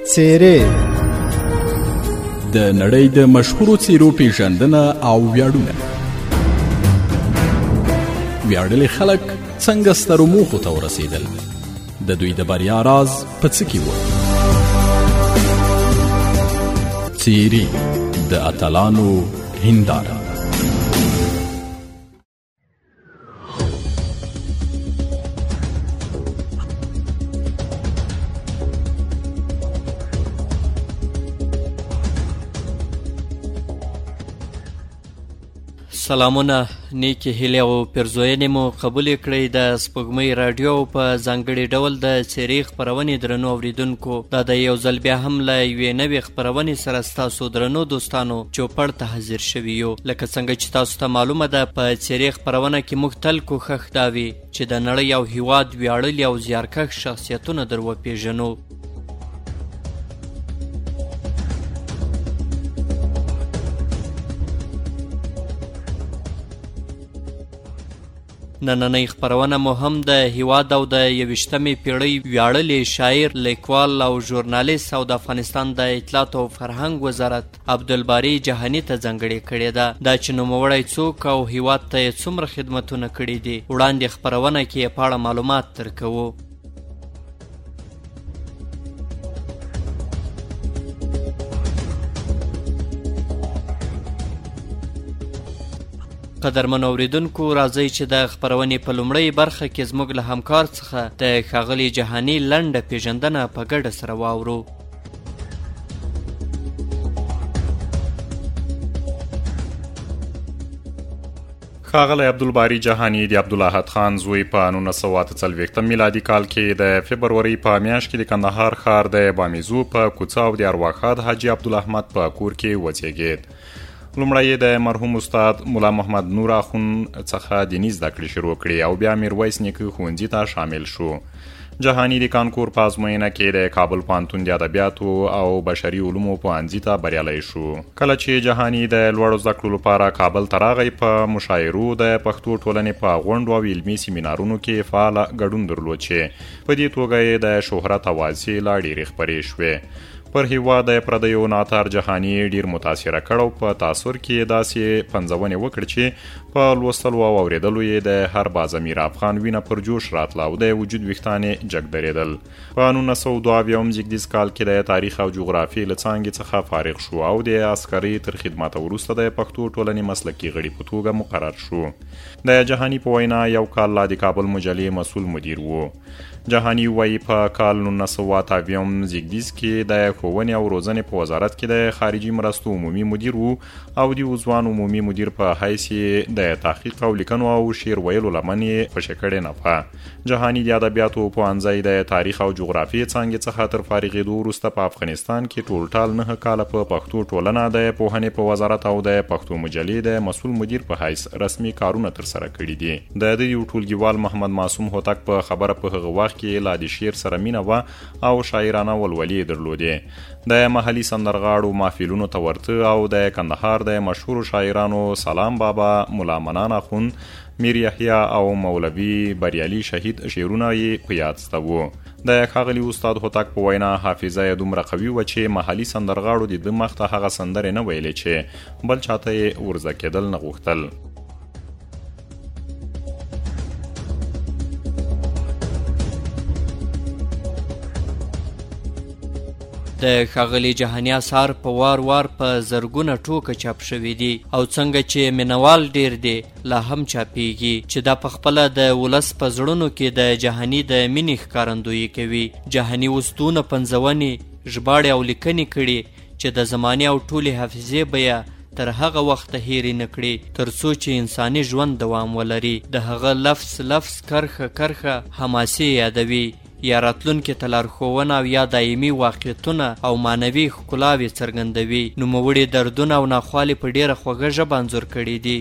څیرې د نړۍ د مشهورو څیرو پیژندنه او ویاړونه. ویاړلي خلک څنګه سترو موخو ته ورسېدل؟ د دوی د بریا راز په څه کې و؟ څیرې د اتلانو هنداره. سلامونه، نیکی هیلې او پیرزوینې مو قبول کړئ. د سپوږمۍ راډیو په ځانګړي ډول د څیرې خپرونې درنو اوریدونکو، دا د یو ځل بیا هم له یوې نوې خپرونې سره ستاسو درنو دوستانو چوپړ ته حاضر شوي یو. لکه څنګه چې تاسو ته معلومه ده، په څیرې خپرونه کې موږ تل کوښښ دا وي چې د نړۍ او هیواد ویاړلي او زیارکښ شخصیتونه در وپېژنو. نننۍ خپرونه مو هم د هیواد او د 21مې پیړۍ ویاړلي شاعر، لیکوال او ژورنالیست او د افغانستان د اطلاعات او فرهنګ وزارت عبدالباري جهاني ته ځانګړې کړې ده. دا چې نوموړی څوک او هیواد ته یې څومره خدمتونه کړي دي، وړاندې خپرونه کې یې په اړه معلومات درکوو. قدرمن اوریدونکو، راځئ چې د خپرونې په لومړۍ برخه کې زموږ له همکار څخه د ښاغلي جهاني لنډه پیژندنه په ګډه سره واورو. ښاغلی عبدالباري جهاني د عبدالاحد خان زوی په 1948 میلادي کال کې د فبرورۍ په میاشت کې د کندهار ښار د بامیزو په کوڅه او د ارواښاد حاجي عبدالاحمد په کور کې وزیږید. لومړی د مرحوم استاد مولا محمد نور اخون څخه دیني زده کړې شروع کړې او بیا میرویس نیکه ښوونځي ته شامل شو. جهاني د کانکور په ازموینه کې د کابل پوهنتون د ادبیاتو او بشري علومو پوهنځي ته بریالی شو. کله چې جهاني د لوړو زده کړو لپاره کابل ته راغی، په مشاعرو د پښتو ټولنې په غونډو او علمي سیمینارونو کې فعاله ګډون درلود چې په دې توګه یې د شهرت اوازې لا ډېرې خپرې شوې. پر هیواد د پردیو ناتار جهاني ډیر متاثره کړ او په تاثر کې داسې پنځونې وکړ چې په لوستلو او اوریدلو یې د هر بازمیر افغان وینه پر جوش راتله او د وجود ویښتانې جګ درېدل. په 1902 زیږدیز کال کې د تاریخ او جغرافیې له څانګې څخه فارغ شو او د عسکرۍ تر خدمت وروسته د پښتو ټولنې مسلکي غړي په توګه مقرر شو. د جهاني په وینا یو کال لا د کابل مجلې مسؤل مدیر و. جهاني وایي په کال 1908 زیږدیز کې د ښوونې او روزنې په وزارت کې د خارجي مرستو عمومي مدیر و او د ځوان عمومي مدیر په حیث د تحقیق او لیکنو او شعر ویلو لمن یې خوشې کړې نه وه. جهاني د ادبیاتو پوهنځی د تاریخ او جغرافیې څانګې څخه تر فارغېدو وروسته په افغانستان کې ټولټال 9 کاله په پښتو ټولنه د پوهنې په وزارت او د پښتو مجلې د مسؤل مدیر په حیث رسمي کارونه ترسره کړي دي. د دې ټولګیوال محمد معصوم هوتک په خبره په هغه وخت کې لا د شعر سره مینه وه او شاعرانه ولولې درلودې. د محلي سندرغاړو محفلونو ته ورته او د کندهار د مشهورو شاعرانو سلام بابا، مولا منان اخون، میر یحیی او مولوي بریالي شهید شعرونه یې په یاد سته وو. د ښاغلي استاد هوتک په وینا حافظه یې دومره قوي وه چې محلي سندرغاړو د ده مخ ته هغه سندرې نه ویلې چې بل چاته یې ورزه کېدل نه غوښتل. د ښاغلي جهاني اثار په وار وار په زرګونه ټوکه چاپ شوي دي او څنګه چې مینوال ډیر دی لا هم چاپیږي، چې دا په خپله د ولس په زړونو کې د جهاني د مینې ښکارندویي کوي. جهاني اوس دونه پنځونې، ژباړې او لیکنې کړي چې د زمانې او ټولې حافظې به یې تر هغه وخته هیرې نه کړي تر څو چې انساني ژوند دوام ولري. د هغه لفظ کرښه کرښه حماسې یادوي، یا راتلونکي ته لارښوونه او یا دایمي واقعیتونه او معنوي ښکلاوې څرګندوي. نوموړي دردونه او ناخوالې په ډېره خوږه ژبه انځور کړي دي.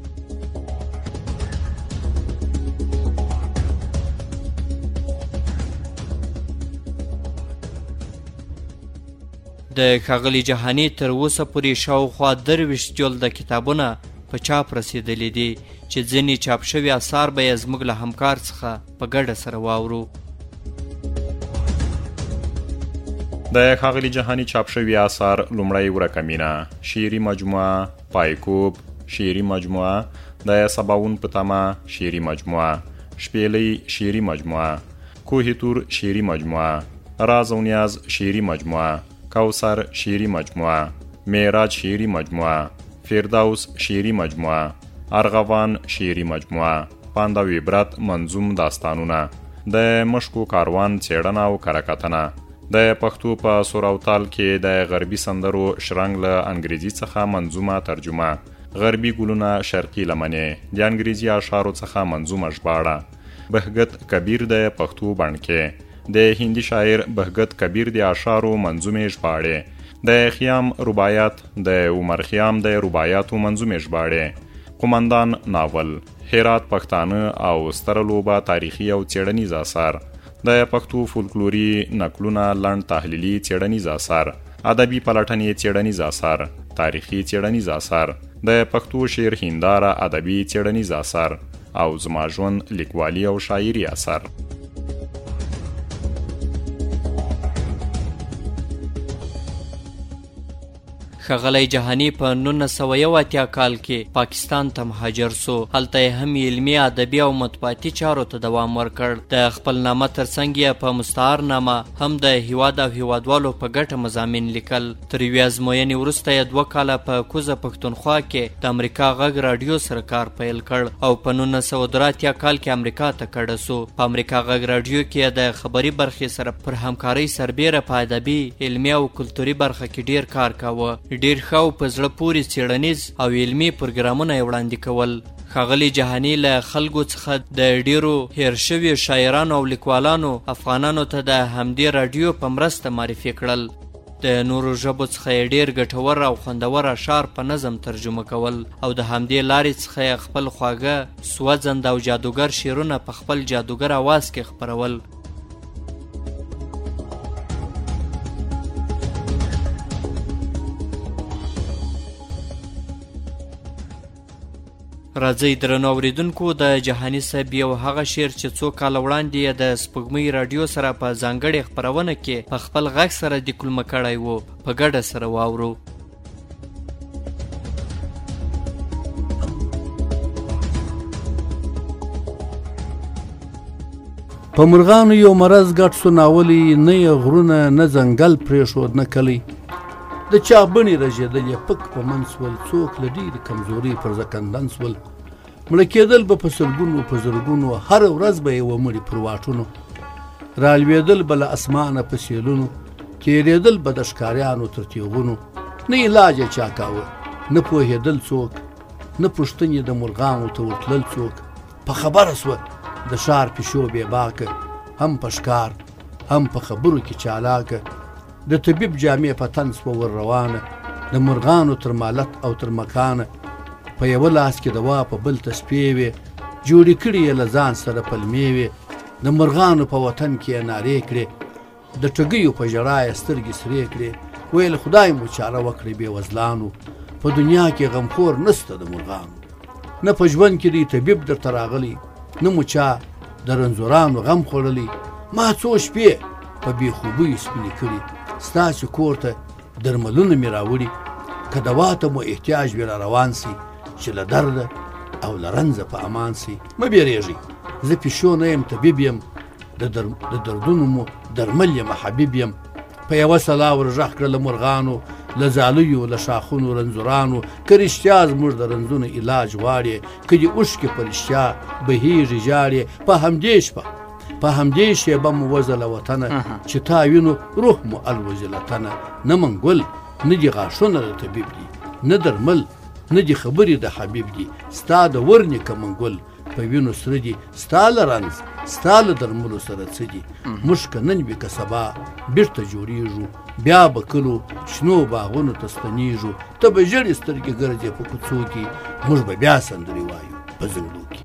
د ښاغلي جهاني تر اوسه پورې شاوخوا 23 جلده کتابونه په چاپ رسېدلي دي چې ځینې چاپ شوي اثار به یې زموږ له همکار څخه په ګډه سره واورو. د ښاغلي جهاني چاپ شوي اثار لومړی ورکه مینه، شعري مجموعه، پایکوب شعري مجموعه، د سباون په تمه شعري مجموعه، شپیلی شعري مجموعه، کوه تور شعري مجموعه، راز و نیاز شعري مجموعه، کوثر شعري مجموعه، معراج شعري مجموعه، فردوس شعري مجموعه، ارغوان شعري مجموعه، پاند او عبرت منظوم داستانونه، د مشکو کاروان څېړنه او کرکتنه، د پښتو په سور او تال کې د غربي سندرو شرنګ له انګریزي څخه منظومه ترجمه، غربي ګلونه شرقي لمنې، د انګریزي اشعارو څخه منظومه ژباړه، بهګت کبیر د پښتو بڼکې، د هندي شاعر بهګت کبیر د اشعارو منظومې ژباړې، د خیام رباعیات د عمر خیام د رباعیاتو منظومې ژباړې، قمندان ناول، هرات پښتانه او ستره لوبه تاریخي او څېړنیز اثار، د پښتو فولکلوري نقلونه لنډ تحلیلي څېړنیز اثار، ادبي پلټنې څېړنیز اثار، تاریخي څېړنیز اثار، د پښتو شعر هنداره ادبي څېړنیز اثار او زما ژوند لیکوالي او شاعري اثار. ښاغلی جهاني په 1981 کال کې پاکستان ته مهاجر سو. هلته یې هم علمي، ادبي او مطبوعاتي چارو ته دوام ورکړ. د خپل نامه ترڅنګ یې په مستعار نامه هم د هیواد او هیوادوالو په ګټه مضامین لیکل. تر یوې ازموینې وروسته یې 2 کاله په کوزه پښتونخوا کې د امریکا غږ راډیو سره کار پیل کړ او په 1983 کال کې امریکا ته کډه سو. په امریکا غږ راډیو کې د خبري برخې سره پر همکارۍ سربیره په ادبي، علمي او کلتوري برخه کې ډیر کار کاوه. ډیر ښه او په زړه پورې څېړنیز او علمي پروګرامونه یې وړاندې کول. ښاغلي جهاني له خلکو څخه د ډیرو هیر شویو شاعرانو او لیکوالانو افغانانو ته د همدې راډیو په مرسته معرفي کړل. د نورو ژبو څخه یې ډیر ګټور او خوندور اشعار په نظم ترجمه کول او د همدې لارې څخه یې خپل خواږه، سوځند او جادوګر شعرونه په خپل جادوګر اواز کې خپرول. راځئ درنو اوریدونکو، د جهاني صاحب یو هغه شعر چې څو کاله وړاندې یې د سپوږمۍ راډیو سره په ځانګړې خپرونه کې په خپل غږ سره دیکلمه کړی و، په ګډه سره واورو. په مرغانو یو مرض ګډ سو ناولی، نه یې غرونه نه ځنګل پرېښود نه کلی. د چا بڼې رژېدلې پک په من سول، څوک له ډېرې کمزورۍ پر زکندن سول. مړه کېدل به په سلګونو په زرګونو، هره ورځ به یې ومړي پر واټونو. رالوېدل به له اسمانه په سیلونو، تېرېدل به د ښکاریانو تر تیغونو. نه علاج یې چا کاوه، نه پوهېدل څوک، نه پوښتنې د مرغانو ته ورتلل څوک. په خبره سوه د ښار پیشو بې باکه، هم په ښکار هم په خبرو کې چالاکه. د طبیب جامې په تن سوه ور روانه، د مرغانو تر مالت او تر مکانه. په یوه لاس کې دوا په بل تسپې وې، جوړې کړي یې له ځان سره پلمې وې. د مرغانو په وطن کې یې نارې کړې، د ټګیو په ژړا یې سترګې سرې کړې. ویل خدای مو چاره وکړي بې وزلانو، په دنیا کې غمخور نسته د مرغانو. نه په ژوند کې دی طبیب درته راغلی، نه مو چا د رنځورانو غم خوړلی. ما څو شپې په بې خوبیو سپینې کړي، ستاسې کور ته درملونه مې راوړي. که دوا ته مو احتیاج وي را روان سي، چې له درده او له رنځه په امان سي. مه بیریږئ، زه پیشو نه یم طبیب یم، د دردونو مو درمل یم حبیب یم. په یوه سلا ور غږ کړه له مرغانو، له ځالیو له شاخونو رنځورانو. که رښتیا زموږ د رنځونو علاج غواړې، که دې اوښکې په رښتیا بهیږي ژاړې. په همدې شپه په همدې شیبه مو وځله وطنه، چې تا وینو روح مو الوځي له تنه. نه منګل نه دي غاښونه د طبیب دي، نه درمل نه دي خبرې د حبیب دي. ستا د ورنیکه منګل په وینو سره دي، ستا له رنځ ستا له درملو سره څه دي. موږ که نن وي که سبا بیرته جوړیږو، بیا به کلو شنو باغونو ته ستنیږو. ته به ژړې سترګې ګرځې په کوڅو کې، موږ به بیا سندرې وایو په زنګلو کې.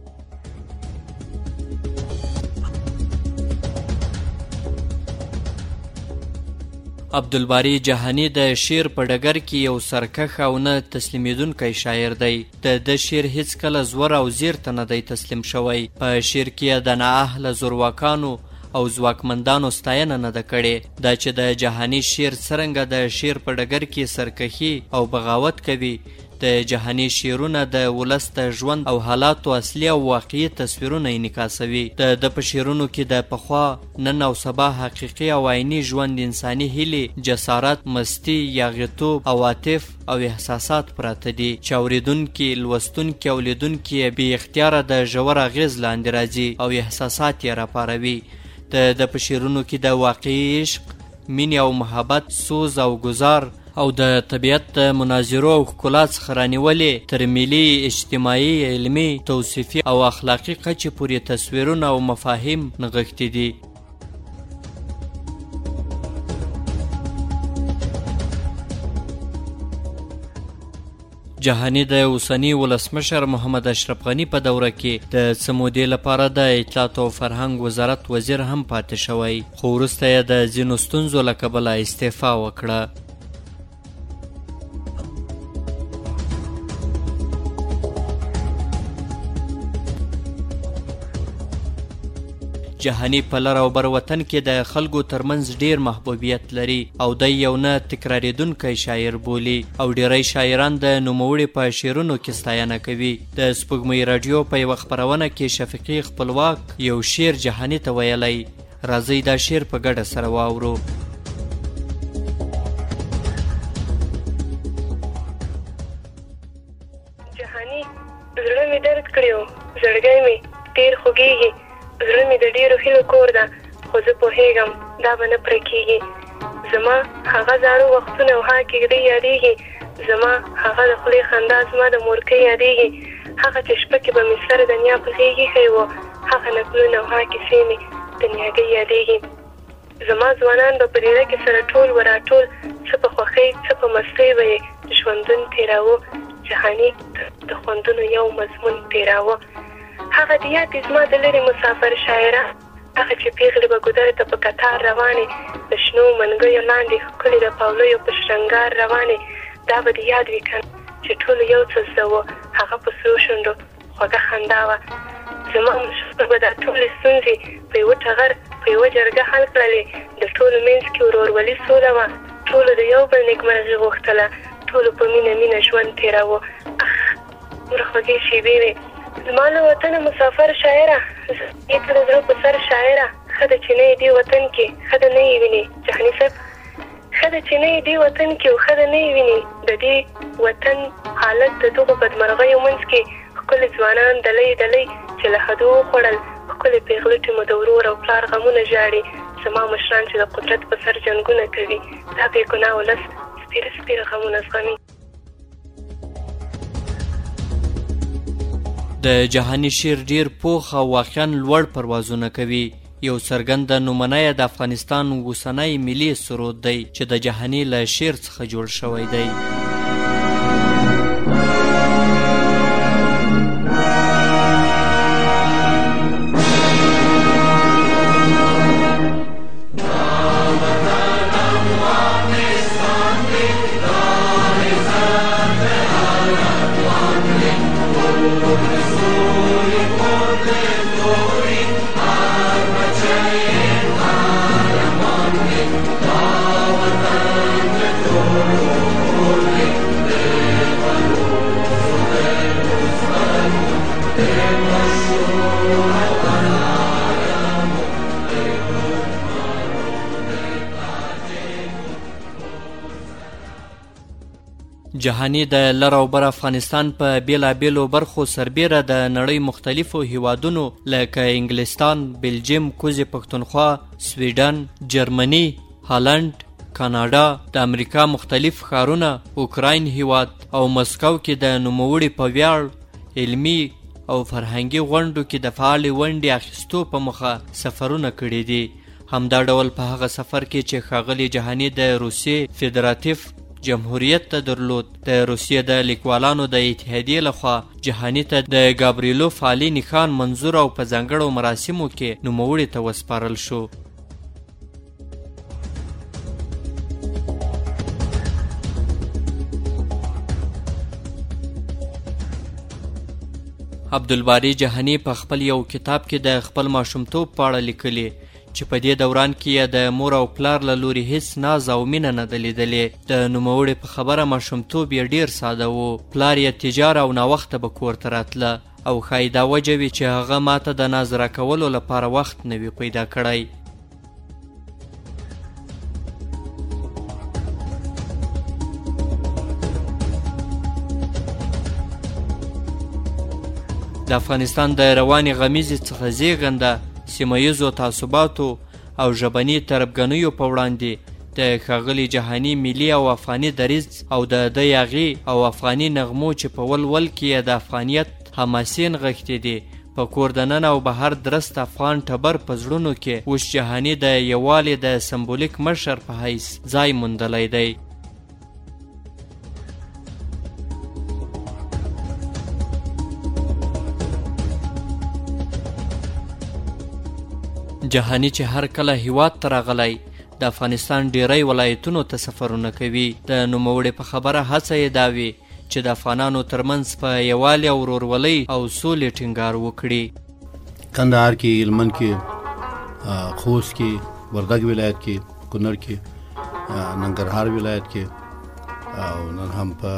عبدالباری جهانی د شعر په ډګر کې یو سرکښ او نه تسلیمیدونکی شاعر دی. د شعر هیڅ کله زور او زیر ته نه دی تسلیم شوی. په شعر کې د نااهله زورواکانو او ځواکمندانو ستاینه نه ده کړې. دا چې د جهاني شعر څرنګه د شعر په ډګر کې سرکښي او بغاوت کوي، د جهاني شعرونه د ولس د ژوند او حالاتو اصلي او واقعي تصویرونه انعکاسوي. د په شعرونو کې د پخوا، نن او سبا حقیقي او عیني ژوند، انساني هیلې، جسارت، مستی، یاغیتوب، عواطف او احساسات پراته دي چې اورېدونکي، لوستونکي او لیدونکي بې اختیاره د ژور اغېز لاندې راځي او احساسات یې راپاروي. د په شعرونو کې د واقعي عشق، مینې او محبت، سوز او گزار او د طبیعت د مناظرو او ښکلا څخه رانیولې تر ملي، اجتماعي، علمي، توصیفي او اخلاقي کچې پورې تصویرونه او مفاهیم نغښتي دي. جهاني د اوسني ولسمشر محمد اشرف غني په دوره کې د څه مودې لپاره د اطلاعات او فرهنګ وزارت وزیر هم پاتې شوی، خو وروسته یې د ځینو ستونزو له کبله استعفا وکړه. جهاني په لر او بر وطن کې د خلکو ترمنځ ډیر محبوبیت لري او د یو نه تکراریدونکی شاعر بولي او ډیری شاعران د نوموړي په شعرونو کې ستاینه کوي. د سپوږمۍ راډیو په یوه خپرونه کې شفیقي خپلواک یو شعر جهاني ته ویلی. راځئ دا شعر په ګډه سره واورو. جهاني زړه مې درد کړی و، زړګی مې ډېر خوږېږي، زړه مې د ډېرو هیلو کور ده، خو زه پوهېږم دا به نه پوره کېږي. زما هغه زاړه وختونه او هغه کېږدۍ یادېږي، زما هغه د خولې خندا زما د مورکۍ یادېږي، هغه چې شپه کې به مې سر د نیا په غېږ ایښی و، هغه نکلونه او هغه کیسې مې د نیاګۍ یادېږي. زما ځوانان به په ډېره کې سره ټول و راټول، څه په خوښۍ څه په مستۍ به یې ژوندون تېراوه. جهاني د خوندونو یو مضمون تېراوه. هغه د یاد زما د لرې مسافر شاعره، هغه چې پیغلې به ګودرې ته په کتار روانې، د شنو منګیو لاندې ښکلې د پاولیو په شرنګار روانې. دا به د یاد وي که چې ټولو یو څه زده وه، هغه په سرو شونډو خوږه خندا وه. زما مشوره به دا ټولې ستونزې په یوه ټغر په یوه جرګه حل کړلې. د ټولو منځ کې ورورولي سوله وه، ټولو د یو بل نیکمرغي غوښتله، ټولو په مینه مینه ژوند تېراوه. دومره خوږې شېبې وې. زما له وطنه مسافر شاعره، زه ته د زړه په سر شاعره، ښه ده چې نه یې دې وطن کې، ښه ده نه یې وینې. جهاني صاحب ښه ده چې نه یې دې وطن کې او ښه ده نه یې وینې. د دې وطن حالت د دغو بدمرغیو منځ کې ښکلي ځوانان دلی دلی چې له حدو وخوړل، ښکلې پیغلوټې مو د ورور او پلار غمونه ژاړي. زما مشران چې د قدرت په سر جنګونه کوي، دا بې ګناه ولس سپېره سپېره غمونه زغمي. د جهاني شعر ډیر پوخ او واقعا لوړ پروازونه کوي. یو څرګنده نمونه یې د افغانستان اوسنی ملي سرود دی چې د جهاني له شعر څخه جوړ شوی دی. جهاني د لر او بر افغانستان په بیلابیلو برخو سربیره د نړۍ مختلفو هیوادونو لکه انګلستان، بلجیم، کوزي پښتونخوا، سویډن، جرمني، هالند، کاناډا، د امریکا مختلف ښارونه، اوکراین هیواد او مسکو کې د نوموړي په ویاړ علمي او فرهنګي غونډو کې د فعالې ونډې اخیستو په موخه سفرونه کړي دي. همدا ډول په هغه سفر کې چې ښاغلي جهاني د روسیې فدراتیف جمهوریت ته درلود، د روسیې د لیکوالانو د اتحادیې لخوا جهاني ته د ګابریلوف عالي نښان منظور او په ځانګړو مراسمو کې نوموړي ته وسپارل شو. عبدالباري جهاني په خپل یو کتاب کې د خپل ماشومتوب په اړه لیکلي چې په دې دوران کې یې د مور او پلار له لوري هیڅ ناز او مینه نه ده لیدلې. د نوموړې په خبره ماشومتوب یې ډېر ساده و. پلار یې تجار او ناوخته به کور ته راتله او ښایي دا وجه وي چې هغه ماته د ناز راکولو لپاره وخت نه وي پیدا کړی. د افغانستان د روانې غمیزې څخه زیږنده سیمه ییزو تعصباتو او ژبني تربګنیو په وړاندې د ښاغلي جهاني ملي او افغاني دریځ او د ده یاغي او افغاني نغمو چې په ولول کې یې د افغانیت حماسې نغښتې دي په کور دننه او بهر درست افغان ټبر په زړونو کې اوس جهاني د یووالي د سمبولیک مشر په حیث ځای موندلی دی. جهاني چې هر کله هیواد ته راغلی د افغانستان ډیری ولایتونو ته سفرونه کوي. د نوموړې په خبره هڅه یې دا وي چې د افغانانو ترمنځ په یووالي او ورورولۍ او سولې ټینګار وکړي. کندهار کې، هلمند کې، خوست کې، وردګ ولایت کې، کونړ کې، ننګرهار ولایت کې او نن هم په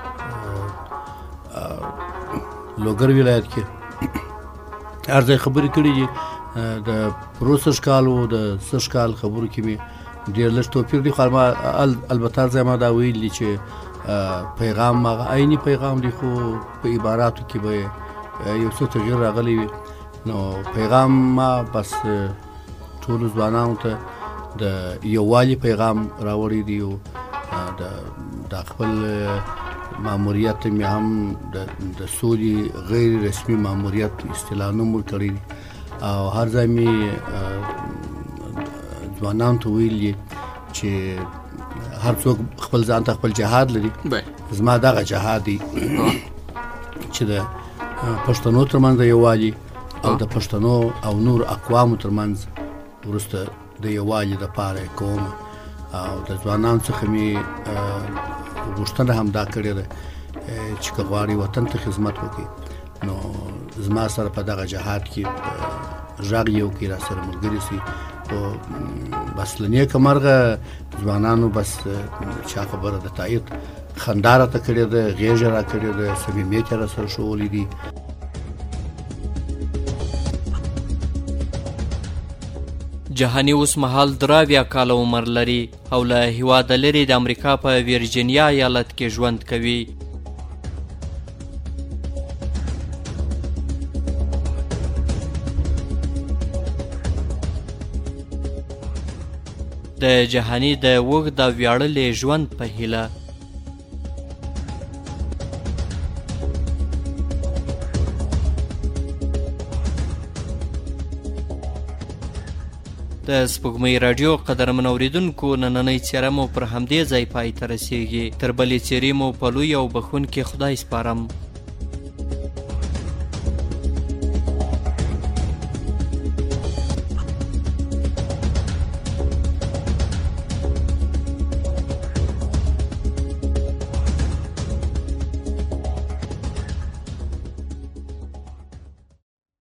لوګر ولایت کې هر ځای خبرې کړي دي. د پروسش کال او د سش کال خبرو کې مې ډېر لږ توپیر دی. خو البته هر ځای ما دا ویلي چې پیغام هغه عیني پیغام دی، خو په عباراتو کې به یو څه تغیر راغلی وي. نو پیغام ما بس ټولو ځوانانو ته د یووالي پیغام راوړی دی او د خپل ماموریت مې هم د سولې غیر رسمي ماموریت اصطلاح نوم ورکړی دی او هر ځای مې ځوانانو ته ویلي چې هر څوک خپل ځان ته خپل جهاد لري. زما دغه جهاد دی چې د پښتنو ترمنځ د یووالي او د پښتنو او نور اقوامو ترمنځ وروسته د یووالي دپاره کوم او د ځوانانو څخه مې غوښتنه هم دا کړې ده چې که غواړي وطن ته خدمت وکړي نو زما سره په دغه جهاد کې غږ یو کې را سره ملګري سي. او بس له نیکه مرغه ځوانانو بس چا خبره د تایید خندا راته کړې ده، غېږه را کړې ده، صمیمیت یې را سره ښوولی دي. جهاني اوس مهال 83 کاله عمر لري او له هیواده لرې د امریکا په ویرجینیا ایالت کې ژوند کوي. د جهاني د اوږد او ویاړلي ژوند په هیله د سپوږمۍ راډیو قدرمن اوریدونکو نننۍ څیره مو پر همدې ځای پای ته رسیږي. تر بلې څیرې مو په لوی او بخښونکي خدای سپارم.